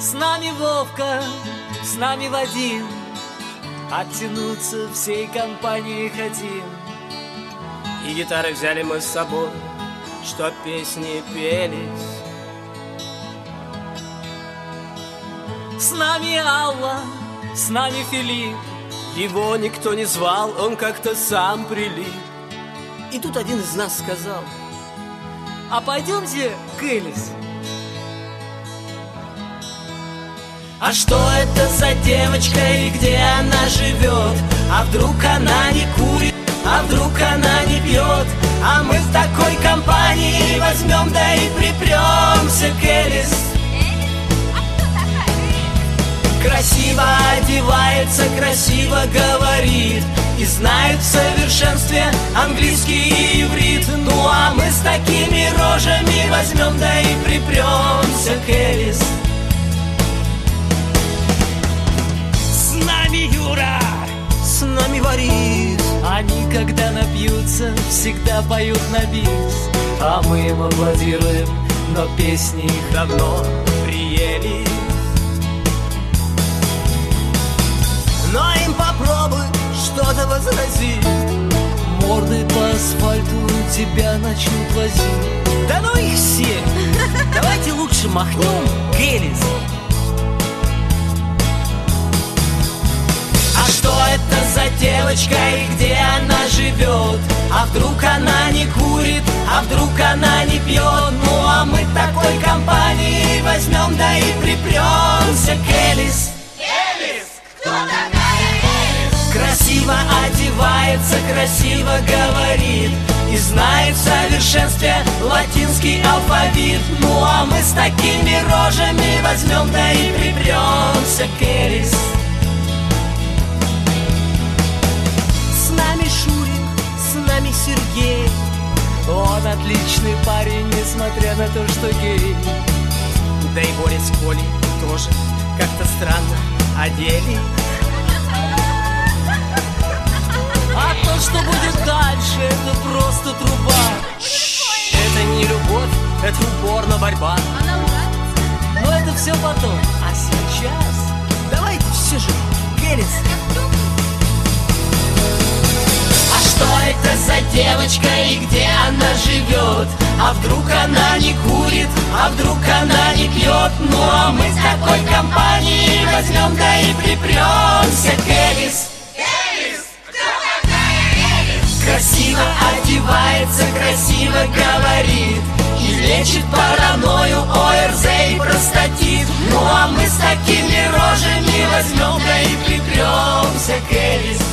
С нами Вовка, с нами Вадим, оттянуться всей компанией хотим. И гитары взяли мы с собой, чтоб песни пелись. С нами Алла, с нами Филипп. Его никто не звал, он как-то сам прилип. И тут один из нас сказал: а пойдемте к Элис. А что это за девочка и где она живет? А вдруг она не курит, а вдруг она не пьет? А мы в такой компании возьмем, да и припремся к Элис. Красиво одевается, красиво говорит и знает в совершенстве английский и иврит. Ну а мы с такими рожами возьмем, да и припремся к Элис. С нами Юра, с нами Борис. они, когда напьются, всегда поют на бис. А мы им аплодируем, но песни их давно приели. Но им попробуй что-то возразить, мордой по асфальту тебя начнут возить. да ну их все! Давайте лучше махнем к Элис. А что это за девочка и где она живет? А вдруг она не курит, а вдруг она не пьет? Ну а мы такой компании возьмем, да и припремся к Элис. Элис, кто такая? Красиво одевается, красиво говорит и знает в совершенстве латинский алфавит. Ну а мы с такими рожами возьмем, да и припремся к Элис. С нами Шурик, с нами Сергей. Он отличный парень, несмотря на то, что гей. Да и Боря с Колей тоже как-то странно одели. А то, что будет дальше, это просто труба. Это не любовь, это упорно борьба. Она нравится? Но это все потом. А сейчас Давайте все же к Элис. А что это за девочка и где она живет? А вдруг она не курит, а вдруг она не пьет? Ну а мы с такой компанией возьмем, да и припремся к Элис. Красиво одевается, красиво говорит и лечит паранойю, ОРЗ и простатит. Ну а мы с такими рожами возьмем, да и припремся к Элис.